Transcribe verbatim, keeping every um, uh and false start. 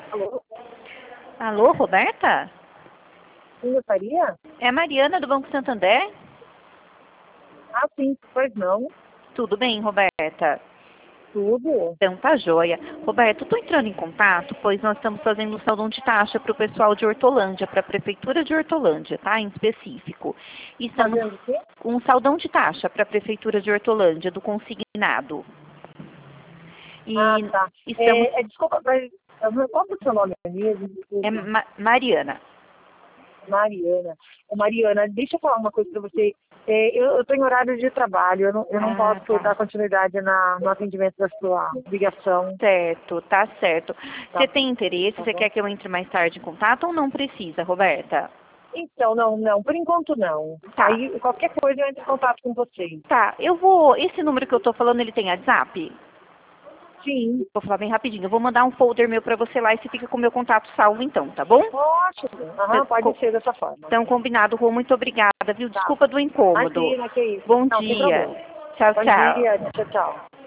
Alô? Alô, Roberta? Sim, gostaria? É a Mariana do Banco Santander? Ah, sim, pois não. Tudo bem, Roberta? Tudo. Então tá joia. Roberta, eu tô entrando em contato, pois nós estamos fazendo um saldão de taxa para o pessoal de Hortolândia, para a Prefeitura de Hortolândia, tá? Em específico. E estamos Fazendo o quê? um saldão de taxa para a Prefeitura de Hortolândia, do consignado. Ah, E tá. estamos... É, é, desculpa, mas eu- qual que é o seu nome mesmo? É Desculpa. Ma- Mariana. Mariana. Ô, Mariana, deixa eu falar uma coisa para você. É, eu estou em horário de trabalho, eu não, eu não Ah, posso tá. dar continuidade na, no atendimento da sua ligação, Certo, tá certo. tá, Você tem interesse? tá Você bom? quer que eu entre mais tarde em contato ou não precisa, Roberta? Então, não, não, por enquanto não. Tá, Aí, qualquer coisa eu entro em contato com vocês. tá. Eu vou... Esse número que eu tô falando, ele tem WhatsApp? Sim, Vou falar bem rapidinho. Eu vou mandar um folder meu pra você lá e você fica com o meu contato salvo então, tá bom? ótimo. Aham, pode ser dessa forma. Então, combinado, Rô. Muito obrigada, viu? Tá. Desculpa do incômodo. Imagina, que isso. Bom Não, sem dia. problema. Tchau, Bom tchau. dia, tchau, tchau.